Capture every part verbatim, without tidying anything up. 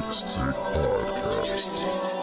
Mixtape Podcast.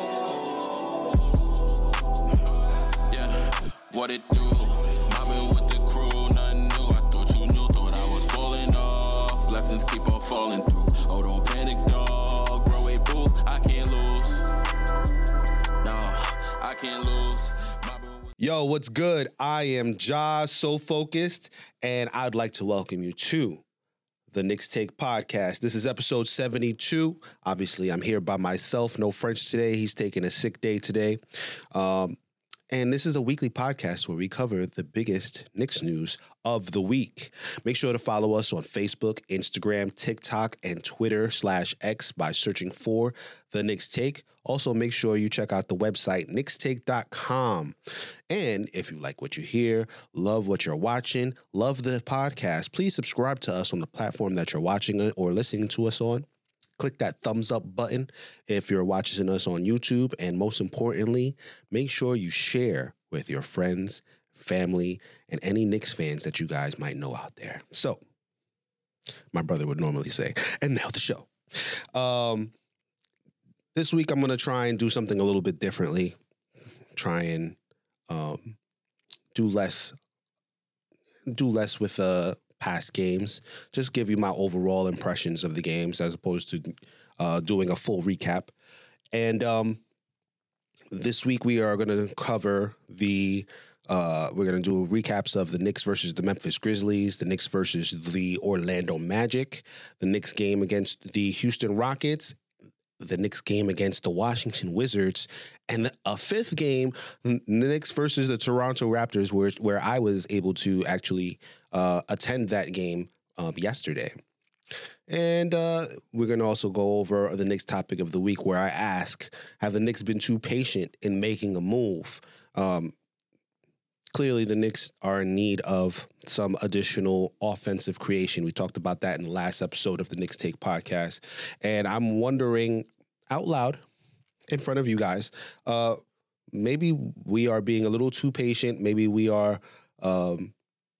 Yeah, what it do? Mobbing with the crew, nothing new. I thought you knew, thought I was falling off. Blessings keep on falling through. Oh, don't panic, dog. Bro, wait, boo, I can't lose. No, I can't lose. Yo, what's good? I am Ja So Focused, and I'd like to welcome you to the Knicks Take Podcast. This is episode seventy-two. Obviously, I'm here by myself. No French today. He's taking a sick day today. Um, and this is a weekly podcast where we cover the biggest Knicks news of the week. Make sure to follow us on Facebook, Instagram, TikTok, and Twitter slash X by searching for The Knicks Take. Also, make sure you check out the website, knicks take dot com. And if you like what you hear, love what you're watching, love the podcast, please subscribe to us on the platform that you're watching it or listening to us on. Click that thumbs up button if you're watching us on YouTube. And most importantly, make sure you share with your friends, family, and any Knicks fans that you guys might know out there. So, my brother would normally say, and now the show. Um, this week, I'm going to try and do something a little bit differently. Try and um, do less, do less with uh, past games. Just give you my overall impressions of the games as opposed to uh, doing a full recap. And um, this week, we are going to cover the Uh, we're going to do recaps of the Knicks versus the Memphis Grizzlies, the Knicks versus the Orlando Magic, the Knicks game against the Houston Rockets, the Knicks game against the Washington Wizards, and a fifth game, the Knicks versus the Toronto Raptors, where, where I was able to actually uh, attend that game um, yesterday. And uh, we're going to also go over the Knicks topic of the week, where I ask, have the Knicks been too patient in making a move? Um, Clearly, the Knicks are in need of some additional offensive creation. We talked about that in the last episode of the Knicks Take Podcast. And I'm wondering out loud in front of you guys, uh, maybe we are being a little too patient. Maybe we are um,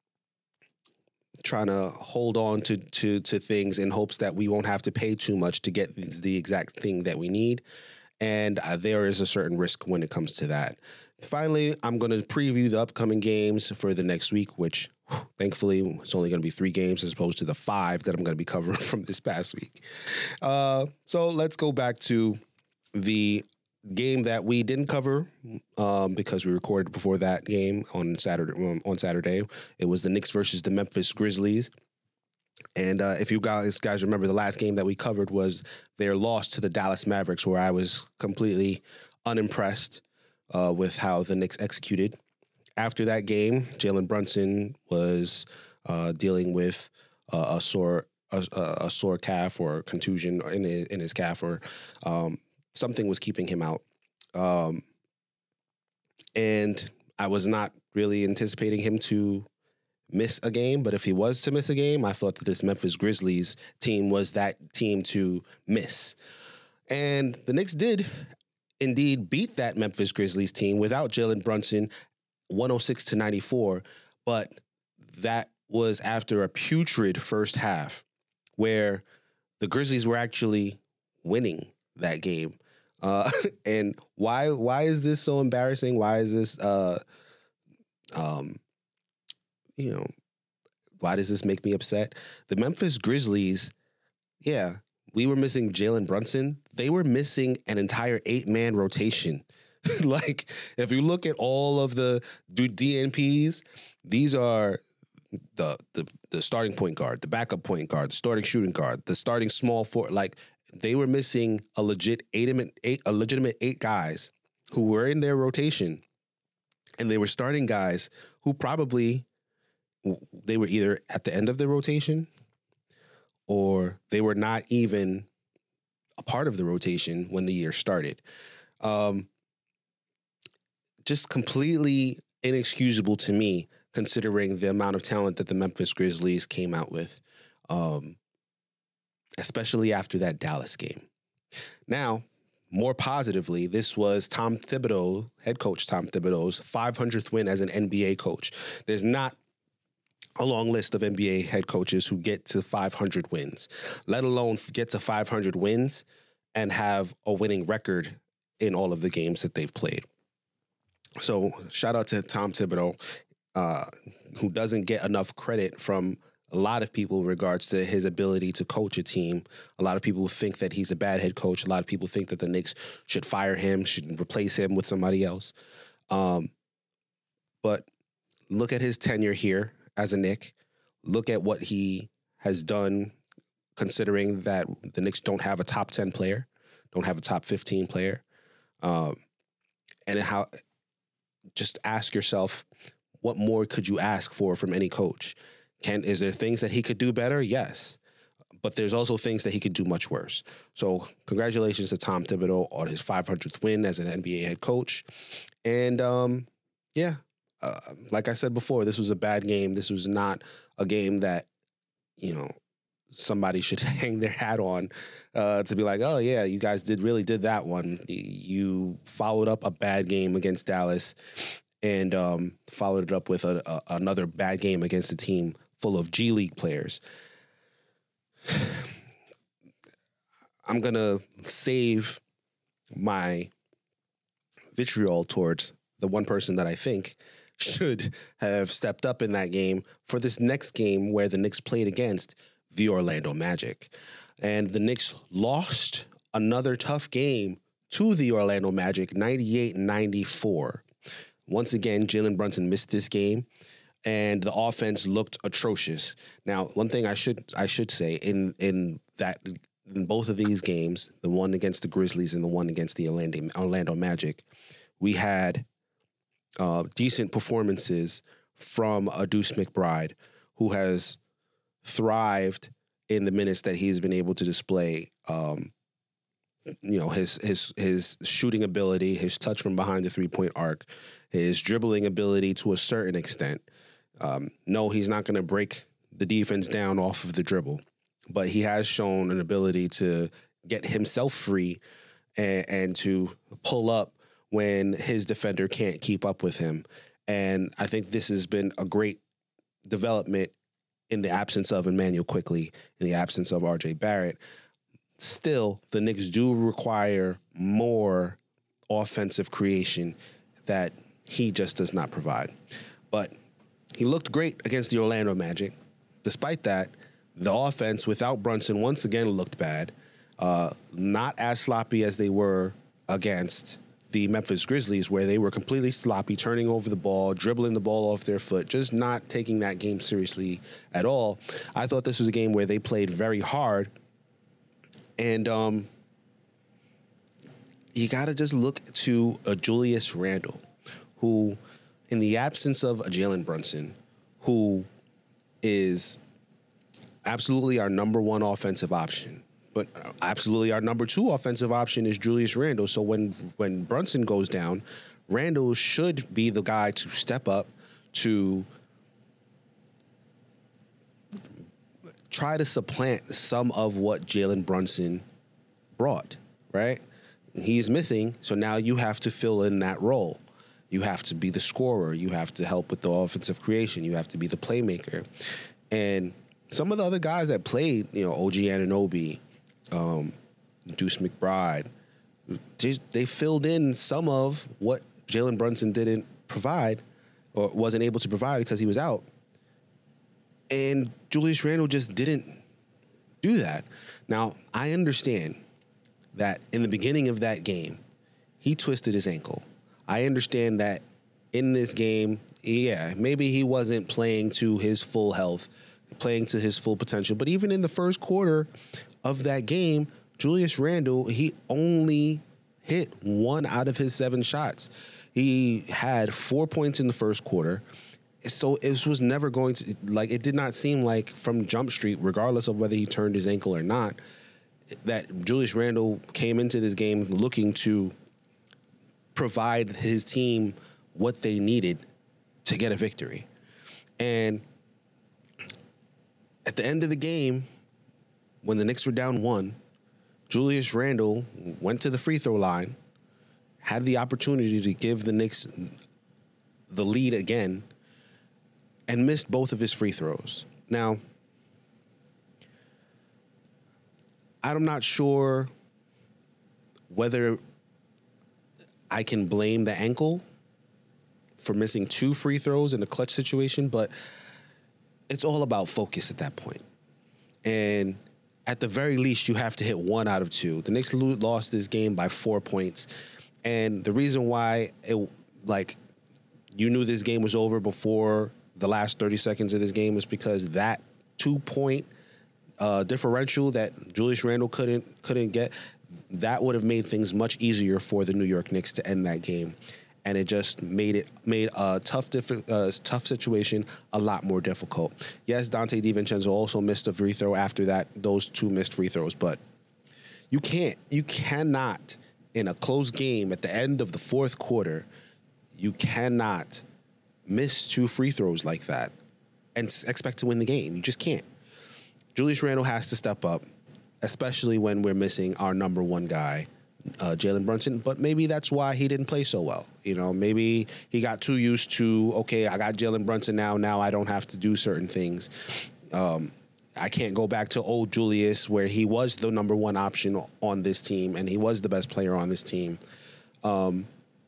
trying to hold on to, to, to things in hopes that we won't have to pay too much to get the exact thing that we need. And uh, there is a certain risk when it comes to that. Finally, I'm going to preview the upcoming games for the next week, which whew, thankfully it's only going to be three games as opposed to the five that I'm going to be covering from this past week. Uh, so let's go back to the game that we didn't cover um, because we recorded before that game on Saturday. Um, on Saturday, it was the Knicks versus the Memphis Grizzlies. And uh, if you guys guys remember, the last game that we covered was their loss to the Dallas Mavericks, where I was completely unimpressed uh, with how the Knicks executed. After that game, Jalen Brunson was uh, dealing with uh, a sore a, a sore calf or contusion in his, in his calf, or um, something was keeping him out. Um, and I was not really anticipating him to miss a game, but if he was to miss a game, I thought that this Memphis Grizzlies team was that team to miss. And the Knicks did indeed beat that Memphis Grizzlies team without Jalen Brunson, one oh six to ninety-four, but that was after a putrid first half where the Grizzlies were actually winning that game. Uh, and why why is this so embarrassing? Why is this uh um you know, why does this make me upset? The Memphis Grizzlies, yeah, we were missing Jalen Brunson. They were missing an entire eight-man rotation. Like, if you look at all of the D N Ps, these are the, the the starting point guard, the backup point guard, the starting shooting guard, the starting small forward. Like, they were missing a legit eight, eight, a legitimate eight guys who were in their rotation, and they were starting guys who probably they were either at the end of the rotation or they were not even a part of the rotation when the year started. Um, just completely inexcusable to me, considering the amount of talent that the Memphis Grizzlies came out with, um, especially after that Dallas game. Now, more positively, this was Tom Thibodeau, head coach Tom Thibodeau's five hundredth win as an N B A coach. There's not a long list of N B A head coaches who get to five hundred wins, let alone get to five hundred wins and have a winning record in all of the games that they've played. So shout out to Tom Thibodeau, uh, who doesn't get enough credit from a lot of people in regards to his ability to coach a team. A lot of people think that he's a bad head coach. A lot of people think that the Knicks should fire him, should replace him with somebody else. Um, but look at his tenure here as a Knick. Look at what he has done, considering that the Knicks don't have a top ten player, don't have a top fifteen player. Um, and how, just ask yourself, what more could you ask for from any coach? Can, is there things that he could do better? Yes. But there's also things that he could do much worse. So congratulations to Tom Thibodeau on his five hundredth win as an N B A head coach. And um, yeah, uh, like I said before, this was a bad game. This was not a game that, you know, somebody should hang their hat on uh, to be like, oh yeah, you guys did really did that one. You followed up a bad game against Dallas and um, followed it up with a, a, another bad game against a team full of G League players. I'm going to save my vitriol towards the one person that I think should have stepped up in that game for this next game where the Knicks played against the Orlando Magic. And the Knicks lost another tough game to the Orlando Magic, ninety-eight ninety-four. Once again, Jalen Brunson missed this game, and the offense looked atrocious. Now, one thing I should I should say in in that in both of these games, the one against the Grizzlies and the one against the Orlando, Orlando Magic, we had uh, decent performances from a Deuce McBride, who has thrived in the minutes that he's been able to display. Um, you know, his his his shooting ability, his touch from behind the three-point arc, his dribbling ability to a certain extent. Um, no, he's not going to break the defense down off of the dribble, but he has shown an ability to get himself free and, and to pull up when his defender can't keep up with him. And I think this has been a great development in the absence of Emmanuel Quickley, in the absence of R J Barrett. Still, the Knicks do require more offensive creation that he just does not provide. But he looked great against the Orlando Magic. Despite that, the offense without Brunson once again looked bad. Uh, not as sloppy as they were against the Memphis Grizzlies, where they were completely sloppy, turning over the ball, dribbling the ball off their foot, just not taking that game seriously at all. I thought this was a game where they played very hard. And um, you got to just look to a Julius Randle, who, in the absence of a Jalen Brunson, who is absolutely our number one offensive option, but absolutely our number two offensive option is Julius Randle. So when when Brunson goes down, Randle should be the guy to step up to try to supplant some of what Jalen Brunson brought, right? He's missing, so now you have to fill in that role. You have to be the scorer. You have to help with the offensive creation. You have to be the playmaker. And some of the other guys that played, you know, O G Anunoby, um, Deuce McBride, just, they filled in some of what Jalen Brunson didn't provide or wasn't able to provide because he was out. And Julius Randle just didn't do that. Now, I understand that in the beginning of that game, he twisted his ankle. I understand that in this game, yeah, maybe he wasn't playing to his full health, playing to his full potential. But even in the first quarter of that game, Julius Randle, he only hit one out of his seven shots. He had four points in the first quarter. So it was never going to, like, it did not seem like from Jump Street, regardless of whether he turned his ankle or not, that Julius Randle came into this game looking to provide his team what they needed to get a victory. And at the end of the game, when the Knicks were down one, Julius Randle went to the free throw line, had the opportunity to give the Knicks the lead again, and missed both of his free throws. Now, I'm not sure whether I can blame the ankle for missing two free throws in a clutch situation, but it's all about focus at that point. And at the very least, you have to hit one out of two. The Knicks lost this game by four points. And the reason why it, like, you knew this game was over before the last thirty seconds of this game was because that two-point uh, differential that Julius Randle couldn't couldn't get, that would have made things much easier for the New York Knicks to end that game. And it just made it made a tough diff- uh, tough situation a lot more difficult. Yes, Dante DiVincenzo also missed a free throw after that, those two missed free throws, but you can't, you cannot, in a close game at the end of the fourth quarter, you cannot miss two free throws like that and expect to win the game. You just can't. Julius Randle has to step up, especially when we're missing our number one guy, Uh, Jalen Brunson, but maybe that's why he didn't play so well. You know, maybe he got too used to, okay, I got Jalen Brunson now, now I don't have to do certain things. Um, I can't go back to old Julius where he was the number one option on this team and he was the best player on this team. Um,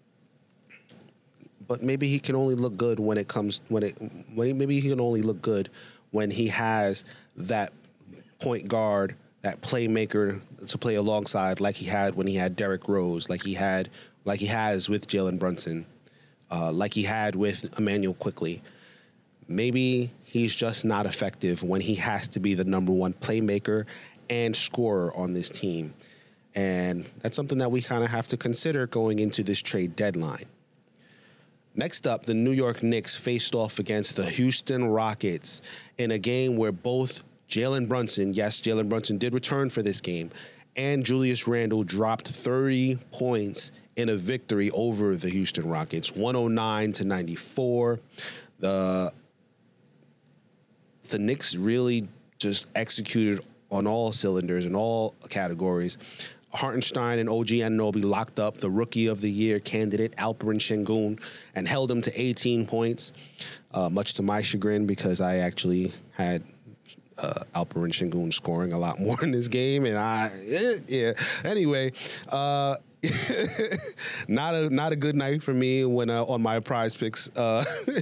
but maybe he can only look good when it comes, when it, when he, maybe he can only look good when he has that point guard, that playmaker to play alongside, like he had when he had Derrick Rose, like he had, like he has with Jalen Brunson, uh, like he had with Emmanuel Quickley. Maybe he's just not effective when he has to be the number one playmaker and scorer on this team. And that's something that we kind of have to consider going into this trade deadline. Next up, the New York Knicks faced off against the Houston Rockets in a game where both Jalen Brunson, yes, Jalen Brunson did return for this game, and Julius Randle dropped thirty points in a victory over the Houston Rockets, one oh nine to ninety-four. The, the Knicks really just executed on all cylinders in all categories. Hartenstein and O G Anunoby locked up the Rookie of the Year candidate, Alperen Sengun, and held him to eighteen points, uh, much to my chagrin because I actually had Uh, Alperen Sengun scoring a lot more in this game, and I, eh, yeah. Anyway, uh, not a not a good night for me when uh, on my Prize Picks uh,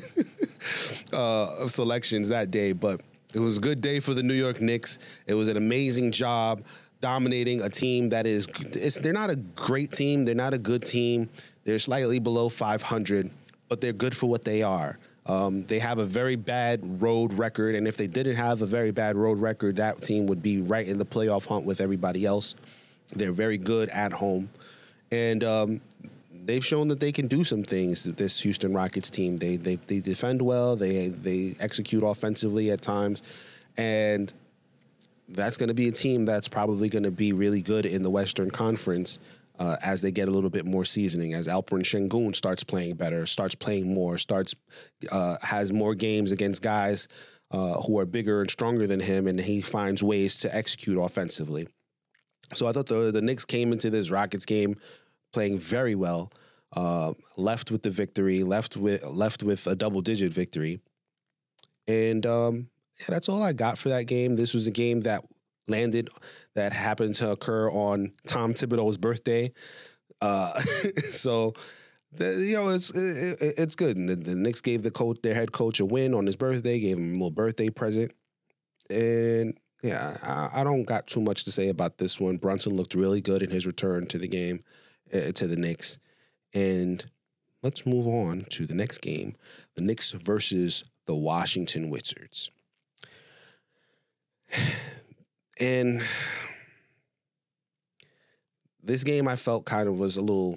uh, selections that day. But it was a good day for the New York Knicks. It was an amazing job dominating a team that is. It's, they're not a great team. They're not a good team. They're slightly below five hundred, but they're good for what they are. Um, they have a very bad road record, and if they didn't have a very bad road record, that team would be right in the playoff hunt with everybody else. They're very good at home, and um, they've shown that they can do some things. This Houston Rockets team, they they they defend well, they they execute offensively at times, and that's going to be a team that's probably going to be really good in the Western Conference. Uh, as they get a little bit more seasoning, as Alperen Sengun starts playing better, starts playing more, starts uh, has more games against guys uh, who are bigger and stronger than him, and he finds ways to execute offensively. So I thought the, the Knicks came into this Rockets game playing very well, uh, left with the victory, left with left with a double-digit victory. And um, yeah, that's all I got for that game. This was a game that landed that happened to occur on Tom Thibodeau's birthday. Uh, so, the, you know, it's it, it's good. And the, the Knicks gave the coach, their head coach, a win on his birthday, gave him a little birthday present. And, yeah, I, I don't got too much to say about this one. Brunson looked really good in his return to the game, uh, to the Knicks. And let's move on to the next game, the Knicks versus the Washington Wizards. And this game I felt kind of was a little,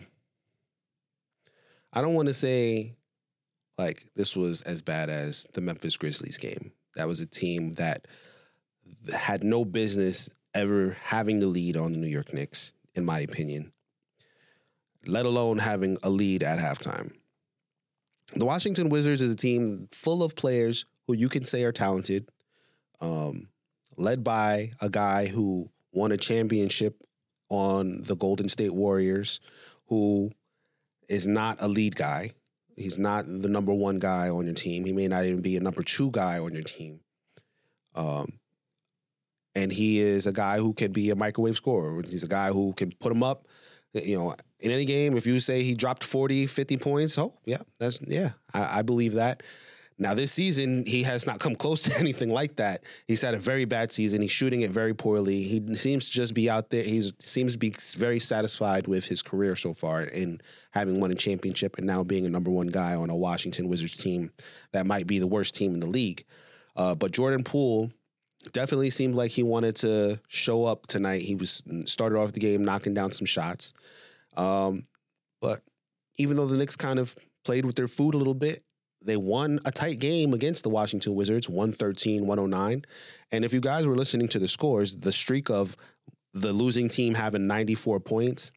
I don't want to say like this was as bad as the Memphis Grizzlies game. That was a team that had no business ever having the lead on the New York Knicks, in my opinion, let alone having a lead at halftime. The Washington Wizards is a team full of players who you can say are talented, um, led by a guy who won a championship on the Golden State Warriors, who is not a lead guy. He's not the number one guy on your team. He may not even be a number two guy on your team. Um, and he is a guy who can be a microwave scorer. He's a guy who can put him up. You know, in any game, if you say he dropped forty, fifty points, oh, yeah, that's, yeah, I, I believe that. Now, this season, he has not come close to anything like that. He's had a very bad season. He's shooting it very poorly. He seems to just be out there. He seems to be very satisfied with his career so far in having won a championship and now being a number one guy on a Washington Wizards team that might be the worst team in the league. Uh, but Jordan Poole definitely seemed like he wanted to show up tonight. He was started off the game knocking down some shots. Um, but even though the Knicks kind of played with their food a little bit, they won a tight game against the Washington Wizards, one thirteen, one oh nine. And if you guys were listening to the scores, the streak of the losing team having ninety-four points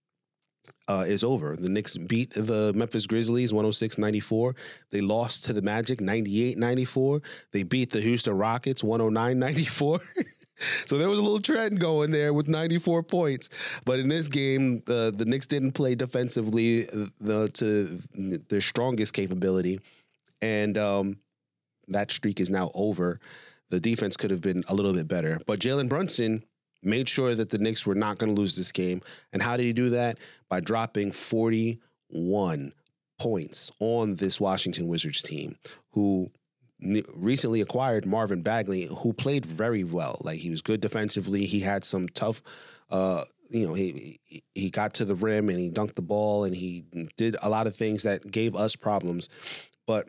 uh, is over. The Knicks beat the Memphis Grizzlies one oh six ninety-four. They lost to the Magic ninety-eight ninety-four. They beat the Houston Rockets one oh nine ninety-four. So there was a little trend going there with ninety-four points. But in this game, uh, the Knicks didn't play defensively uh, the, to their strongest capability. And um, that streak is now over. The defense could have been a little bit better. But Jalen Brunson made sure that the Knicks were not going to lose this game. And how did he do that? By dropping forty-one points on this Washington Wizards team, who recently acquired Marvin Bagley, who played very well. Like, he was good defensively. He had some tough, uh, you know, he he got to the rim and he dunked the ball and he did a lot of things that gave us problems. But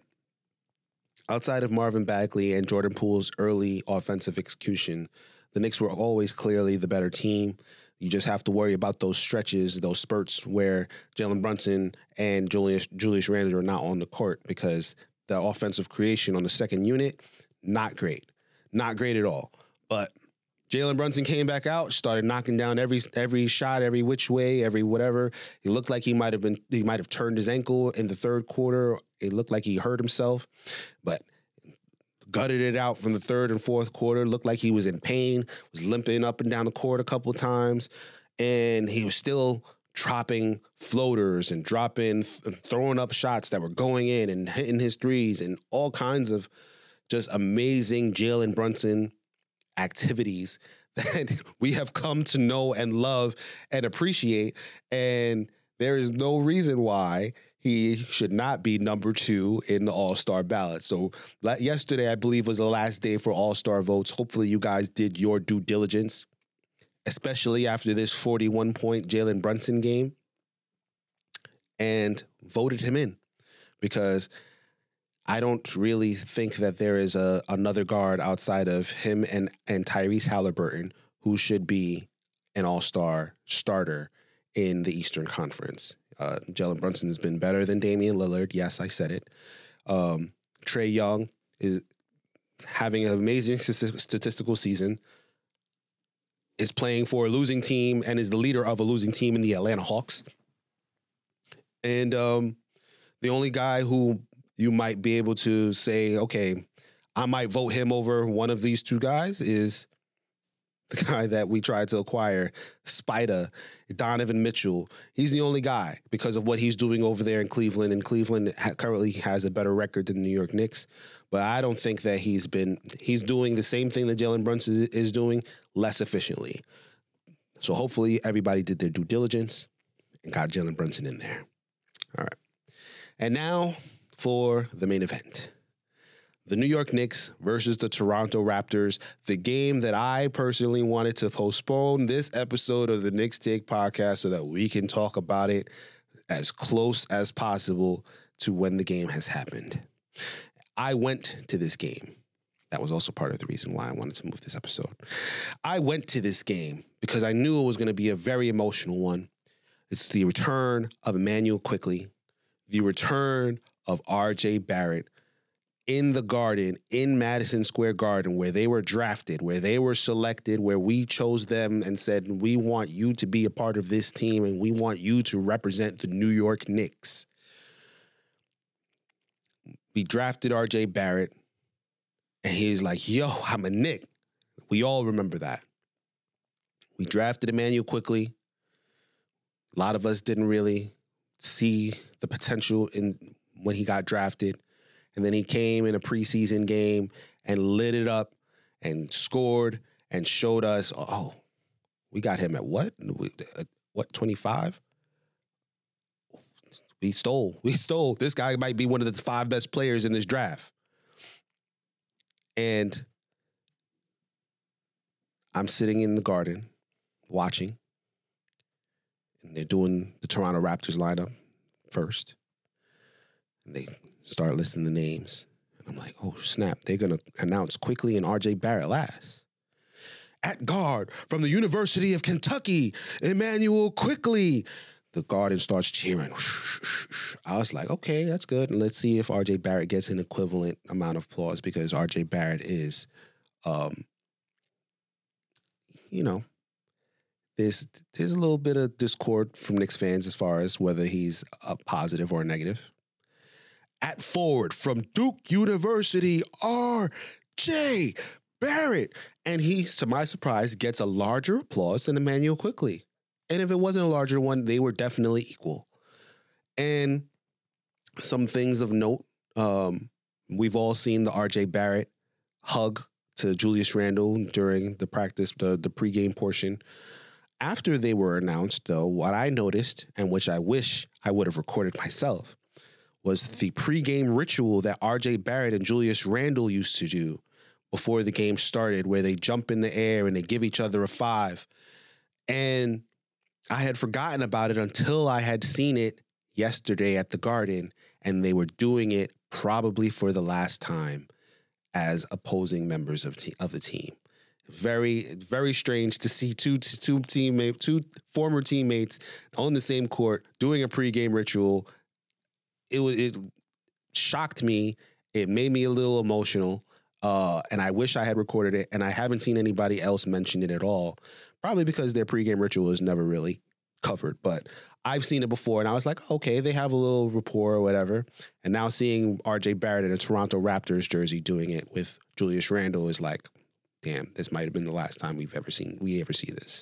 outside of Marvin Bagley and Jordan Poole's early offensive execution, the Knicks were always clearly the better team. You just have to worry about those stretches, those spurts where Jalen Brunson and Julius Julius Randle are not on the court, because the offensive creation on the second unit, not great. Not great at all. But Jalen Brunson came back out, started knocking down every every shot, every which way, every whatever. He looked like he might have been he might have turned his ankle in the third quarter. It looked like he hurt himself, but gutted it out from the third and fourth quarter. Looked like he was in pain, was limping up and down the court a couple of times, and he was still dropping floaters and dropping, throwing up shots that were going in and hitting his threes and all kinds of just amazing Jalen Brunson activities that we have come to know and love and appreciate. And there is no reason why he should not be number two in the All-Star ballot. So yesterday, I believe, was the last day for All-Star votes. Hopefully you guys did your due diligence, especially after this forty-one point Jalen Brunson game, and voted him in, because I don't really think that there is a another guard outside of him and, and Tyrese Halliburton who should be an all-star starter in the Eastern Conference. Uh, Jalen Brunson has been better than Damian Lillard. Yes, I said it. Um, Trae Young is having an amazing statistical season, is playing for a losing team and is the leader of a losing team in the Atlanta Hawks. And um, the only guy who you might be able to say, okay, I might vote him over one of these two guys is the guy that we tried to acquire, Spider, Donovan Mitchell. He's the only guy because of what he's doing over there in Cleveland. And Cleveland ha- currently has a better record than the New York Knicks. But I don't think that he's been, he's doing the same thing that Jalen Brunson is doing less efficiently. So hopefully everybody did their due diligence and got Jalen Brunson in there. All right. And now for the main event. The New York Knicks versus the Toronto Raptors, the game that I personally wanted to postpone this episode of the Knicks Take podcast so that we can talk about it as close as possible to when the game has happened. I went to this game. That was also part of the reason why I wanted to move this episode. I went to this game because I knew it was going to be a very emotional one. It's the return of Immanuel Quickley, the return of R J Barrett, in the Garden, in Madison Square Garden, where they were drafted, where they were selected, where we chose them and said, we want you to be a part of this team and we want you to represent the New York Knicks. We drafted R J Barrett, and he's like, yo, I'm a Knick. We all remember that. We drafted Immanuel Quickley. A lot of us didn't really see the potential in when he got drafted. And then he came in a preseason game and lit it up and scored and showed us, oh, we got him at what? What, twenty-five? we stole. We stole. This guy might be one of the five best players in this draft. And I'm sitting in the Garden watching. And they're doing the Toronto Raptors lineup first. And they start listing the names. And I'm like, oh, snap. They're going to announce Quickley and R J Barrett last. At guard from the University of Kentucky, Immanuel Quickley. The Garden starts cheering. I was like, okay, that's good. And let's see if R J Barrett gets an equivalent amount of applause, because R J Barrett is, um, you know, there's, there's a little bit of discord from Knicks fans as far as whether he's a positive or a negative. At forward from Duke University, R J Barrett. And he, to my surprise, gets a larger applause than Immanuel Quickley. And if it wasn't a larger one, they were definitely equal. And some things of note, um, we've all seen the R J Barrett hug to Julius Randle during the practice, the, the pregame portion. After they were announced, though, what I noticed, and which I wish I would have recorded myself, was the pregame ritual that R J Barrett and Julius Randle used to do before the game started, where they jump in the air and they give each other a five. And I had forgotten about it until I had seen it yesterday at the Garden, and they were doing it probably for the last time as opposing members of te- of the team. Very, very strange to see two two teammate, two former teammates on the same court doing a pregame ritual. It was it shocked me. It made me a little emotional, uh, and I wish I had recorded it. And I haven't seen anybody else mention it at all. Probably because their pregame ritual is never really covered. But I've seen it before, and I was like, okay, they have a little rapport or whatever. And now seeing R J Barrett in a Toronto Raptors jersey doing it with Julius Randle is like, damn, this might have been the last time we've ever seen we ever see this.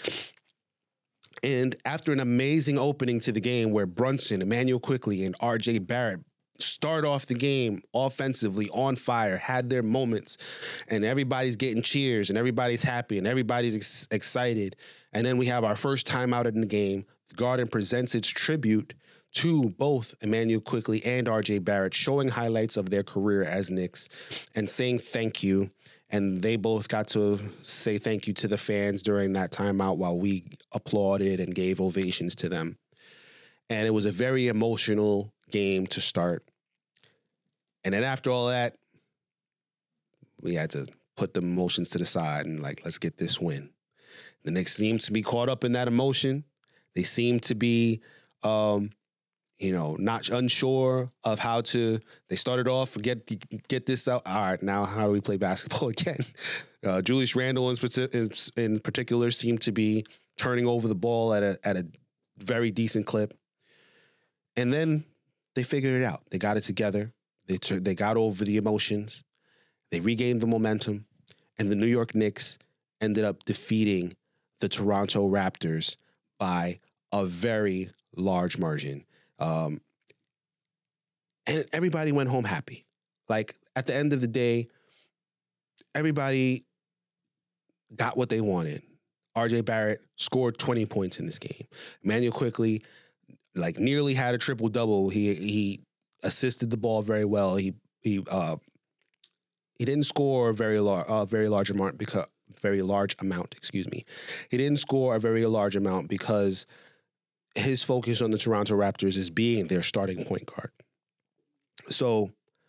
And after an amazing opening to the game where Brunson, Immanuel Quickley, and R J Barrett start off the game offensively on fire, had their moments, and everybody's getting cheers and everybody's happy and everybody's ex- excited. And then we have our first time out in the game. The Garden presents its tribute to both Immanuel Quickley and R J Barrett, showing highlights of their career as Knicks and saying thank you. And they both got to say thank you to the fans during that timeout while we applauded and gave ovations to them. And it was a very emotional game to start. And then after all that, we had to put the emotions to the side and like, let's get this win. The Knicks seemed to be caught up in that emotion. They seemed to be, um, you know, not unsure of how to. They started off get get this out. All right, now how do we play basketball again? Uh, Julius Randle in, in particular seemed to be turning over the ball at a at a very decent clip. And then they figured it out. They got it together. They t- they got over the emotions. They regained the momentum, and the New York Knicks ended up defeating the Toronto Raptors by a very large margin. Um, and everybody went home happy. Like, at the end of the day, everybody got what they wanted. R J Barrett scored twenty points in this game. Immanuel Quickley, like, nearly had a triple-double. He he assisted the ball very well. He he uh he didn't score a very large uh, very large amount because very large amount, excuse me. He didn't score a very large amount because his focus on the Toronto Raptors is being their starting point guard. So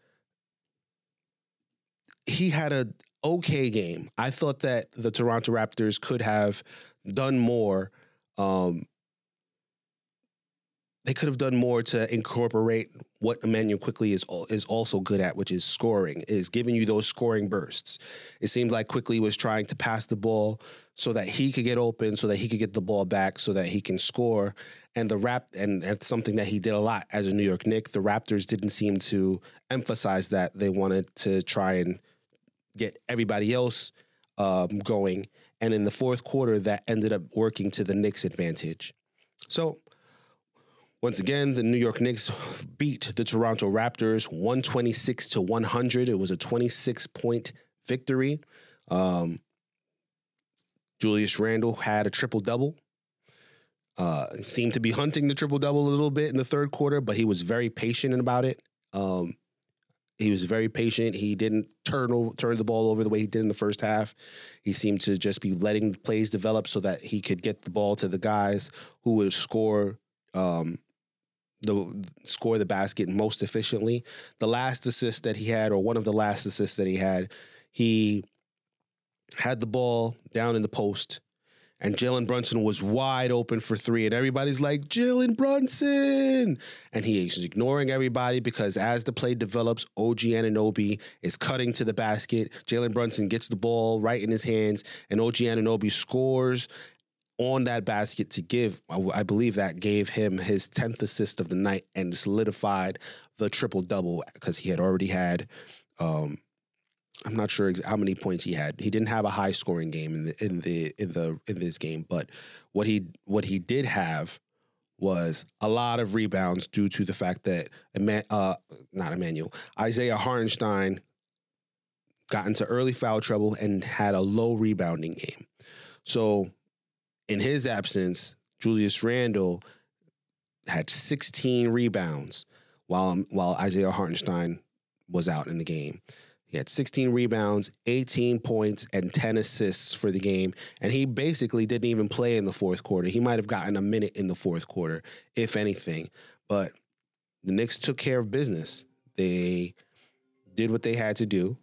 he had a okay game. I thought that the Toronto Raptors could have done more. Um, they could have done more to incorporate what Immanuel Quickley is is also good at, which is scoring, is giving you those scoring bursts. It seemed like Quickley was trying to pass the ball so that he could get open, so that he could get the ball back, so that he can score. And the Rap and that's something that he did a lot as a New York Knick. The Raptors didn't seem to emphasize that. They wanted to try and get everybody else um, going. And in the fourth quarter, that ended up working to the Knicks' advantage. So once again, the New York Knicks beat the Toronto Raptors one twenty-six to one hundred. It was a twenty-six point victory. Um, Julius Randle had a triple-double. Uh, seemed to be hunting the triple-double a little bit in the third quarter, but he was very patient about it. Um, he was very patient. He didn't turn over, turn the ball over the way he did in the first half. He seemed to just be letting plays develop so that he could get the ball to the guys who would score um, the score the basket most efficiently. The last assist that he had, or one of the last assists that he had, he had the ball down in the post, and Jalen Brunson was wide open for three. And everybody's like, Jalen Brunson. And he is ignoring everybody because as the play develops, O G Anunoby is cutting to the basket. Jalen Brunson gets the ball right in his hands, and O G Anunoby scores on that basket to give, I believe that gave him his tenth assist of the night and solidified the triple-double because he had already had, um, I'm not sure how many points he had. He didn't have a high scoring game in the in the in the in this game, but what he what he did have was a lot of rebounds due to the fact that uh not Emmanuel Isaiah Hartenstein got into early foul trouble and had a low rebounding game. So in his absence, Julius Randle had sixteen rebounds while while Isaiah Hartenstein was out in the game. He had sixteen rebounds, eighteen points, and ten assists for the game. And he basically didn't even play in the fourth quarter. He might have gotten a minute in the fourth quarter, if anything. But the Knicks took care of business. They did what they had to do.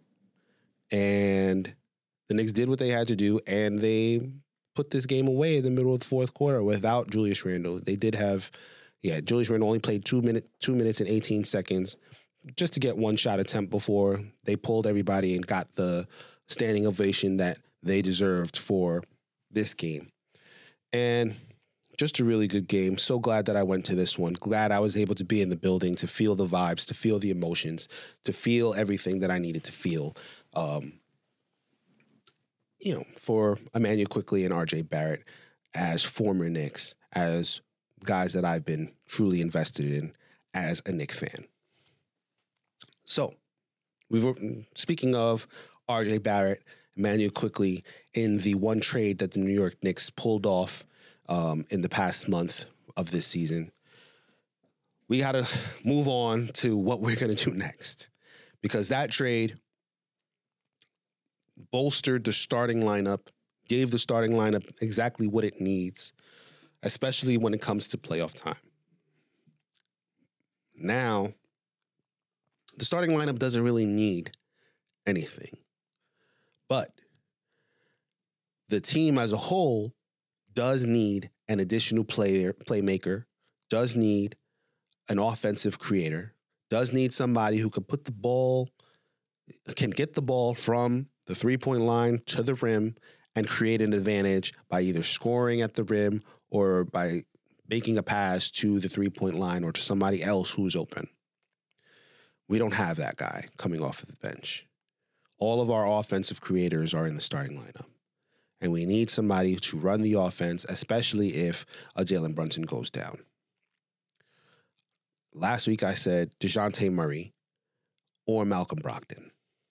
And the Knicks did what they had to do. And they put this game away in the middle of the fourth quarter without Julius Randle. They did have, yeah, Julius Randle only played two, minute, two minutes and eighteen seconds. Just to get one shot attempt before they pulled everybody and got the standing ovation that they deserved for this game. And just a really good game. So glad that I went to this one. Glad I was able to be in the building, to feel the vibes, to feel the emotions, to feel everything that I needed to feel. Um, you know, for Immanuel Quickley and R J Barrett as former Knicks, as guys that I've been truly invested in as a Knicks fan. So, we were speaking of R J Barrett, Immanuel Quickley, in the one trade that the New York Knicks pulled off um, in the past month of this season. We got to move on to what we're going to do next, because that trade bolstered the starting lineup, gave the starting lineup exactly what it needs, especially when it comes to playoff time. Now, the starting lineup doesn't really need anything. But the team as a whole does need an additional player, playmaker, does need an offensive creator, does need somebody who can put the ball, can get the ball from the three-point line to the rim and create an advantage by either scoring at the rim or by making a pass to the three-point line or to somebody else who's open. We don't have that guy coming off of the bench. All of our offensive creators are in the starting lineup. And we need somebody to run the offense, especially if a Jalen Brunson goes down. Last week I said DeJounte Murray or Malcolm Brogdon.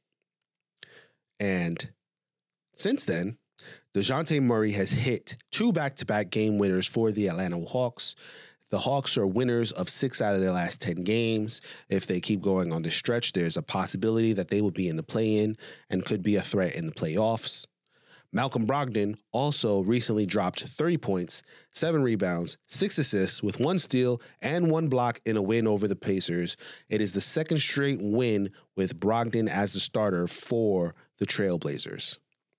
And since then, DeJounte Murray has hit two back-to-back game winners for the Atlanta Hawks. The Hawks are winners of six out of their last ten games. If they keep going on this stretch, there's a possibility that they will be in the play-in and could be a threat in the playoffs. Malcolm Brogdon also recently dropped thirty points, seven rebounds, six assists with one steal and one block in a win over the Pacers. It is the second straight win with Brogdon as the starter for the Trailblazers.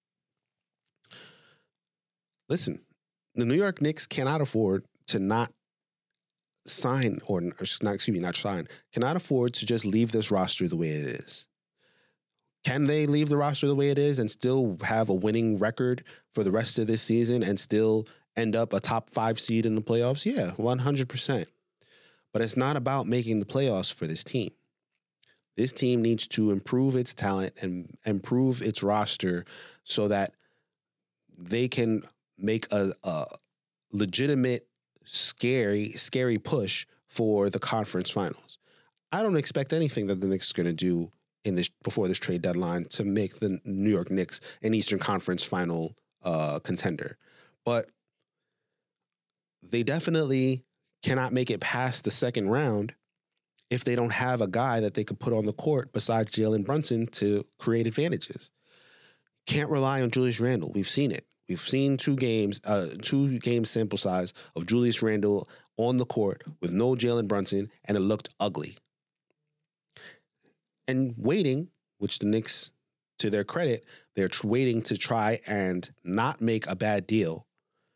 Listen, the New York Knicks cannot afford to not sign or not, excuse me, not sign, cannot afford to just leave this roster the way it is. Can they leave the roster the way it is and still have a winning record for the rest of this season and still end up a top five seed in the playoffs? Yeah, one hundred percent. But it's not about making the playoffs for this team. This team needs to improve its talent and improve its roster so that they can make a, a legitimate scary, scary push for the conference finals. I don't expect anything that the Knicks are going to do in this before this trade deadline to make the New York Knicks an Eastern Conference final uh, contender. But they definitely cannot make it past the second round if they don't have a guy that they could put on the court besides Jalen Brunson to create advantages. Can't rely on Julius Randle. We've seen it. We've seen two games, uh, two game sample size of Julius Randle on the court with no Jalen Brunson, and it looked ugly. And waiting, which the Knicks, to their credit, they're tr- waiting to try and not make a bad deal.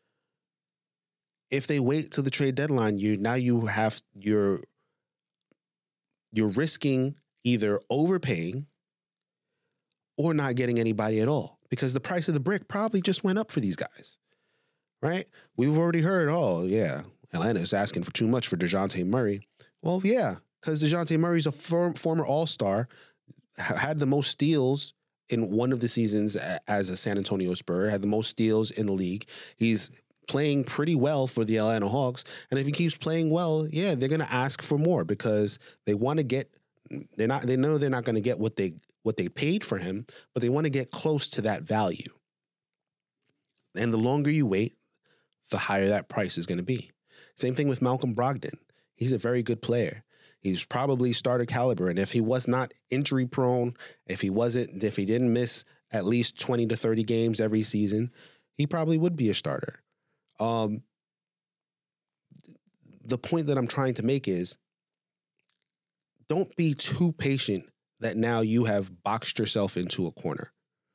If they wait till the trade deadline, you now you have you're you're risking either overpaying or not getting anybody at all, because the price of the brick probably just went up for these guys, right? We've already heard, oh, yeah, Atlanta's asking for too much for DeJounte Murray. Well, yeah, because DeJounte Murray's a for- former all-star, ha- had the most steals in one of the seasons as a San Antonio Spur, had the most steals in the league. He's playing pretty well for the Atlanta Hawks. And if he keeps playing well, yeah, they're going to ask for more because they want to get, they're not, they know they're not going to get what they, what they paid for him, but they want to get close to that value. And the longer you wait, the higher that price is going to be. Same thing with Malcolm Brogdon. He's a very good player. He's probably starter caliber. And if he was not injury prone, if he wasn't, if he didn't miss at least twenty to thirty games every season, he probably would be a starter. Um, the point that I'm trying to make is don't be too patient that now you have boxed yourself into a corner.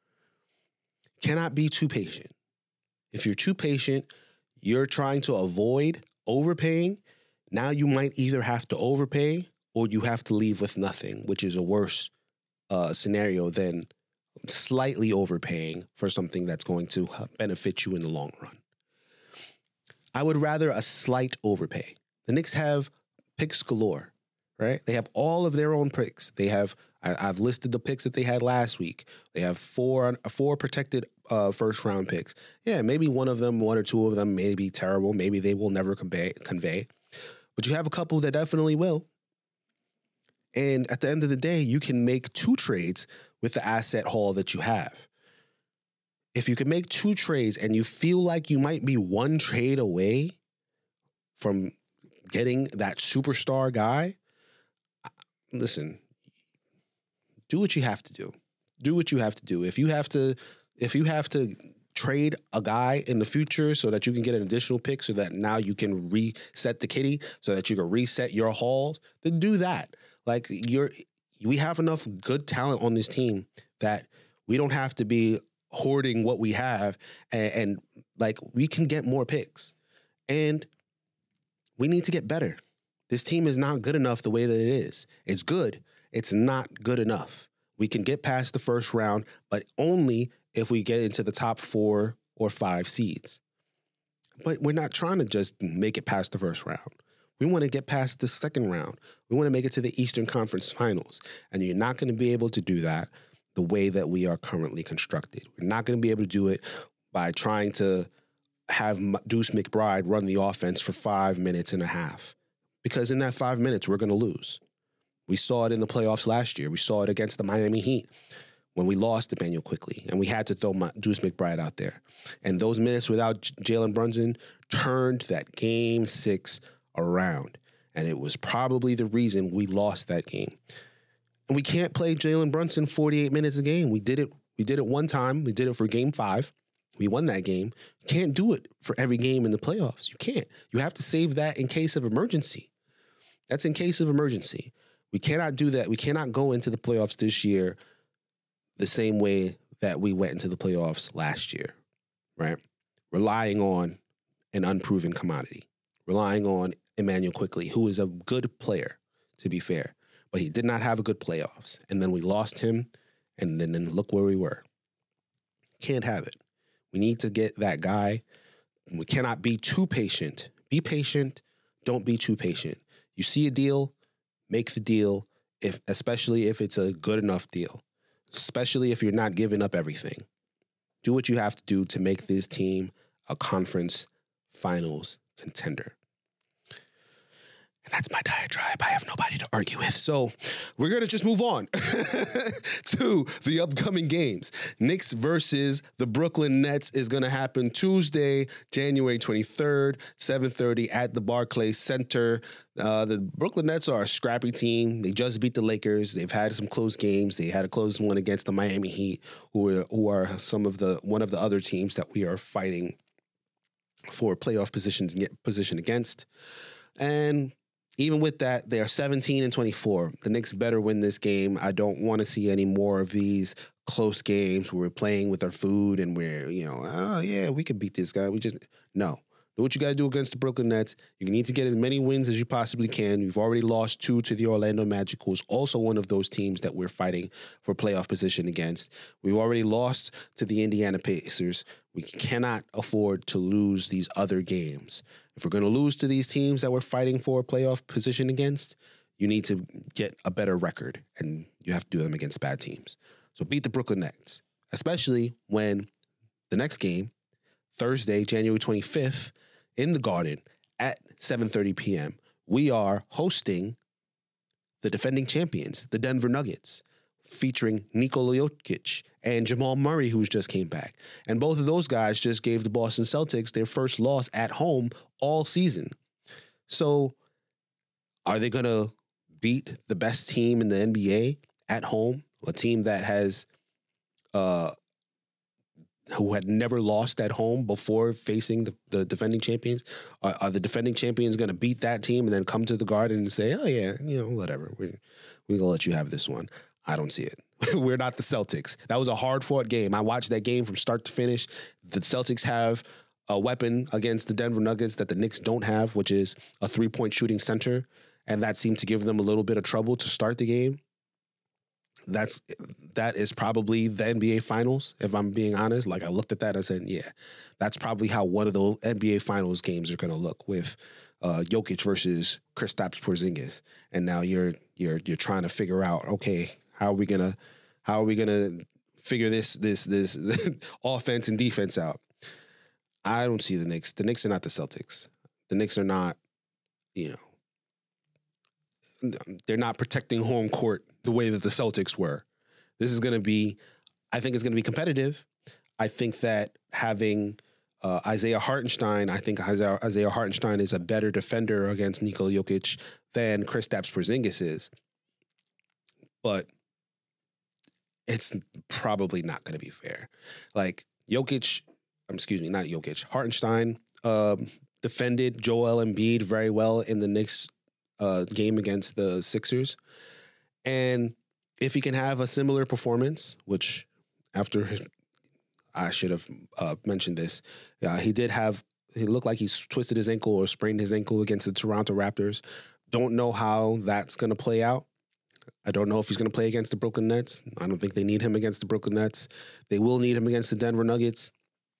Cannot be too patient. If you're too patient, you're trying to avoid overpaying. Now you might either have to overpay or you have to leave with nothing, which is a worse uh, scenario than slightly overpaying for something that's going to benefit you in the long run. I would rather a slight overpay. The Knicks have picks galore, right? They have all of their own picks. They have, I, I've listed the picks that they had last week. They have four, four protected uh, first round picks. Yeah, maybe one of them, one or two of them may be terrible. Maybe they will never convey, convey. But you have a couple that definitely will. And at the end of the day, you can make two trades with the asset haul that you have. If you can make two trades and you feel like you might be one trade away from getting that superstar guy, listen, do what you have to do. Do what you have to do. If you have to, if you have to trade a guy in the future so that you can get an additional pick so that now you can reset the kitty so that you can reset your haul, then do that. Like you're, we have enough good talent on this team that we don't have to be hoarding what we have, and, and like we can get more picks, and we need to get better. This team is not good enough the way that it is. It's good. It's not good enough. We can get past the first round, but only if we get into the top four or five seeds. But we're not trying to just make it past the first round. We want to get past the second round. We want to make it to the Eastern Conference Finals, and you're not going to be able to do that the way that we are currently constructed. We're not going to be able to do it by trying to have Deuce McBride run the offense for five minutes and a half, because in that five minutes, we're going to lose. We saw it in the playoffs last year. We saw it against the Miami Heat when we lost Emmanuel Quickley, and we had to throw Deuce McBride out there. And those minutes without Jalen Brunson turned that game six around, and it was probably the reason we lost that game. And we can't play Jalen Brunson forty-eight minutes a game. We did it. We did it one time. We did it for game five. We won that game. You can't do it for every game in the playoffs. You can't. You have to save that in case of emergency. That's in case of emergency. We cannot do that. We cannot go into the playoffs this year the same way that we went into the playoffs last year, right? Relying on an unproven commodity. Relying on Emmanuel Quickley, who is a good player, to be fair. But he did not have a good playoffs. And then we lost him, and then, then look where we were. Can't have it. We need to get that guy. We cannot be too patient. Be patient. Don't be too patient. You see a deal, make the deal, if especially if it's a good enough deal, especially if you're not giving up everything. Do what you have to do to make this team a conference finals contender. That's my diatribe. I have nobody to argue with. So we're going to just move on to the upcoming games. Knicks versus the Brooklyn Nets is going to happen Tuesday, January twenty-third, seven thirty at the Barclays Center. Uh, the Brooklyn Nets are a scrappy team. They just beat the Lakers. They've had some close games. They had a close one against the Miami Heat, who are, who are some of the one of the other teams that we are fighting for playoff positions position against. And even with that, they are seventeen and twenty-four. The Knicks better win this game. I don't want to see any more of these close games where we're playing with our food and we're, you know, oh, yeah, we could beat this guy. We just, no. Do what you got to do against the Brooklyn Nets. You need to get as many wins as you possibly can. You've already lost two to the Orlando Magic, who's also one of those teams that we're fighting for playoff position against. We've already lost to the Indiana Pacers. We cannot afford to lose these other games. If we're going to lose to these teams that we're fighting for a playoff position against, you need to get a better record, and you have to do them against bad teams. So beat the Brooklyn Nets, especially when the next game, Thursday, January twenty-fifth, in the Garden at seven thirty p.m., we are hosting the defending champions, the Denver Nuggets, featuring Nikola Jokic and Jamal Murray, who's just came back. And both of those guys just gave the Boston Celtics their first loss at home all season. So are they going to beat the best team in the N B A at home, a team that has uh, who had never lost at home before facing the, the defending champions? Are, are the defending champions going to beat that team and then come to the Garden and say, oh, yeah, you know, whatever, we're, we're going to let you have this one? I don't see it. We're not the Celtics. That was a hard-fought game. I watched that game from start to finish. The Celtics have a weapon against the Denver Nuggets that the Knicks don't have, which is a three-point shooting center, and that seemed to give them a little bit of trouble to start the game. That's that is probably the N B A Finals, if I'm being honest. Like, I looked at that and I said, yeah, that's probably how one of the N B A Finals games are going to look, with uh, Jokic versus Kristaps Porzingis. And now you're you're you're trying to figure out, okay, how are we gonna how are we gonna figure this this this offense and defense out? I don't see the Knicks. The Knicks are not the Celtics. The Knicks are not, you know, they're not protecting home court the way that the Celtics were. This is going to be, I think it's going to be competitive. I think that having uh, Isaiah Hartenstein, I think Isaiah, Isaiah Hartenstein is a better defender against Nikola Jokic than Kristaps Porzingis is. But it's probably not going to be fair. Like, Jokic, excuse me, not Jokic, Hartenstein um, defended Joel Embiid very well in the Knicks uh, game against the Sixers. And if he can have a similar performance, which after his, I should have uh, mentioned this, uh, he did have, he looked like he's twisted his ankle or sprained his ankle against the Toronto Raptors. Don't know how that's going to play out. I don't know if he's going to play against the Brooklyn Nets. I don't think they need him against the Brooklyn Nets. They will need him against the Denver Nuggets.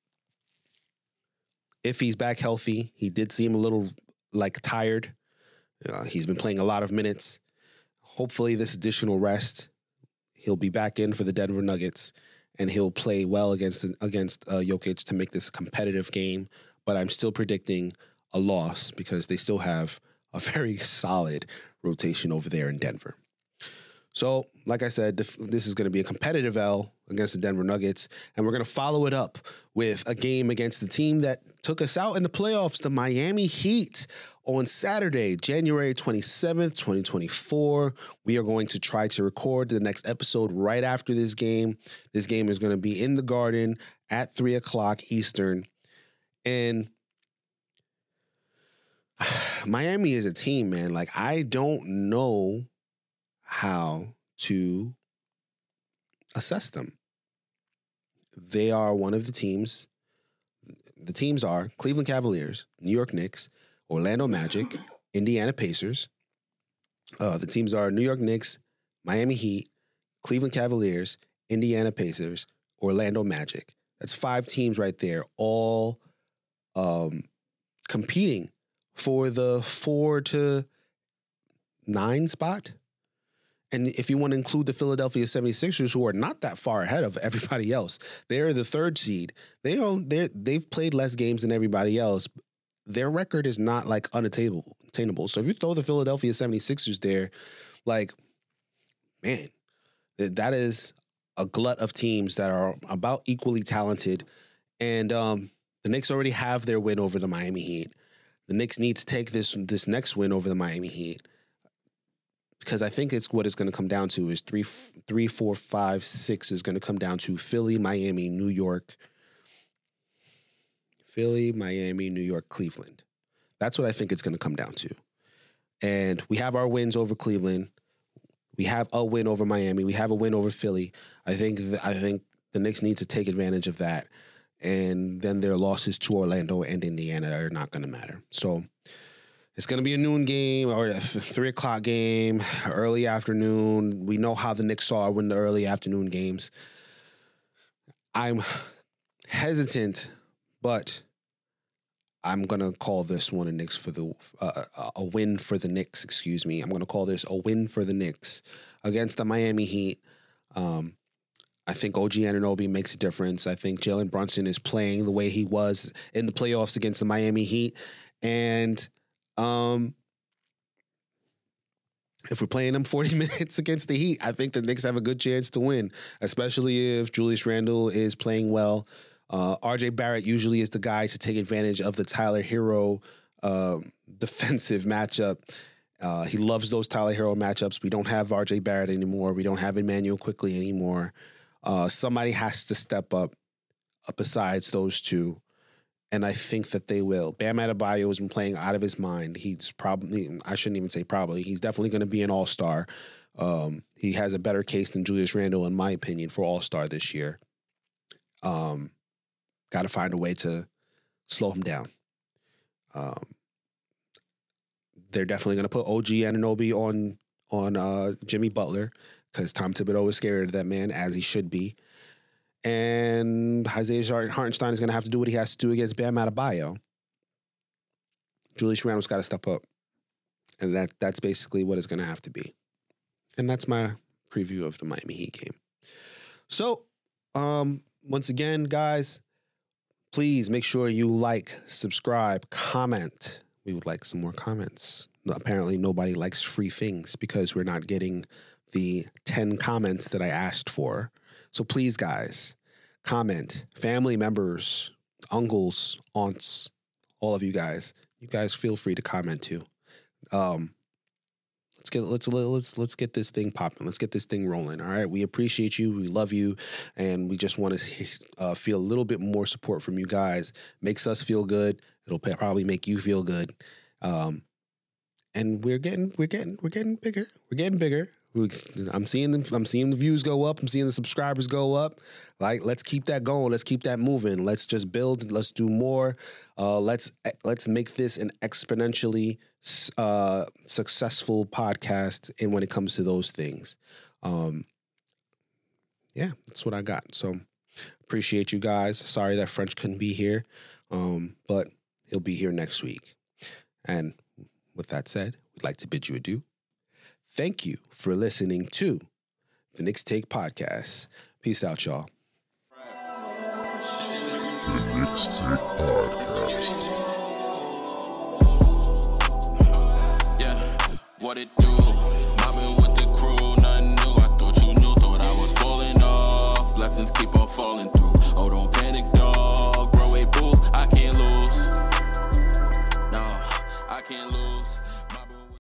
If he's back healthy, he did seem a little like tired. Uh, he's been playing a lot of minutes. Hopefully this additional rest, he'll be back in for the Denver Nuggets and he'll play well against against uh, Jokic to make this a competitive game. But I'm still predicting a loss because they still have a very solid rotation over there in Denver. So, like I said, this is going to be a competitive L against the Denver Nuggets, and we're going to follow it up with a game against the team that took us out in the playoffs, the Miami Heat, on Saturday, January twenty-seventh, twenty twenty-four. We are going to try to record the next episode right after this game. This game is going to be in the Garden at three o'clock Eastern, and Miami is a team, man. Like, I don't know how to assess them. They are one of the teams. The teams are Cleveland Cavaliers, New York Knicks, Orlando Magic, Indiana Pacers. Uh, the teams are New York Knicks, Miami Heat, Cleveland Cavaliers, Indiana Pacers, Orlando Magic. That's five teams right there, all um, competing for the four to nine spot. And if you want to include the Philadelphia seventy-sixers, who are not that far ahead of everybody else, they're the third seed. They are, they've played less games than everybody else. Their record is not like unattainable. obtainable. So if you throw the Philadelphia seventy-sixers there, like, man, that is a glut of teams that are about equally talented. And um, the Knicks already have their win over the Miami Heat. The Knicks need to take this this next win over the Miami Heat, because I think it's what it's going to come down to is three, three, four, five, six is going to come down to Philly, Miami, New York, Philly, Miami, New York, Cleveland. That's what I think it's going to come down to. And we have our wins over Cleveland. We have a win over Miami. We have a win over Philly. I think th- I think the Knicks need to take advantage of that. And then their losses to Orlando and Indiana are not going to matter. So it's going to be a noon game or a th- three o'clock game, early afternoon. We know how the Knicks are when the early afternoon games. I'm hesitant, but I'm going to call this one a Knicks for the uh, a win for the Knicks, excuse me. I'm going to call this a win for the Knicks against the Miami Heat. Um, I think O G Anunoby makes a difference. I think Jalen Brunson is playing the way he was in the playoffs against the Miami Heat. And um, if we're playing them forty minutes against the Heat, I think the Knicks have a good chance to win, especially if Julius Randle is playing well. Uh, R J Barrett usually is the guy to take advantage of the Tyler Hero uh, defensive matchup. Uh, he loves those Tyler Hero matchups. We don't have R J Barrett anymore. We don't have Emmanuel Quickley anymore. Uh, somebody has to step up uh, besides those two, and I think that they will. Bam Adebayo has been playing out of his mind. He's probably, I shouldn't even say probably, he's definitely going to be an all-star. Um, he has a better case than Julius Randle, in my opinion, for all-star this year. Um, Got to find a way to slow him down. Um, they're definitely going to put O G Anunoby on on uh, Jimmy Butler because Tom Thibodeau is scared of that man, as he should be. And Isaiah Hartenstein is going to have to do what he has to do against Bam Adebayo. Julius Randle's got to step up. And that that's basically what it's going to have to be. And that's my preview of the Miami Heat game. So, um, once again, guys, please make sure you like, subscribe, comment. We would like some more comments. Apparently, nobody likes free things because we're not getting the ten comments that I asked for. So please, guys, comment. Family members, uncles, aunts, all of you guys. You guys feel free to comment too. Um, let's get let's let's let's get this thing popping. Let's get this thing rolling. All right. We appreciate you. We love you, and we just want to uh, feel a little bit more support from you guys. Makes us feel good. It'll probably make you feel good. Um, and we're getting we're getting we're getting bigger. We're getting bigger. I'm seeing them. I'm seeing the views go up. I'm seeing the subscribers go up. Like, let's keep that going. Let's keep that moving. Let's just build. Let's do more. Uh, let's let's make this an exponentially uh, successful podcast. And when it comes to those things, um, yeah, that's what I got. So appreciate you guys. Sorry that French couldn't be here, um, but he'll be here next week. And with that said, we'd like to bid you adieu. Thank you for listening to the Knicks Take Podcast. Peace out, y'all. The Knicks Take Podcast. Yeah, what it do? Mobbing with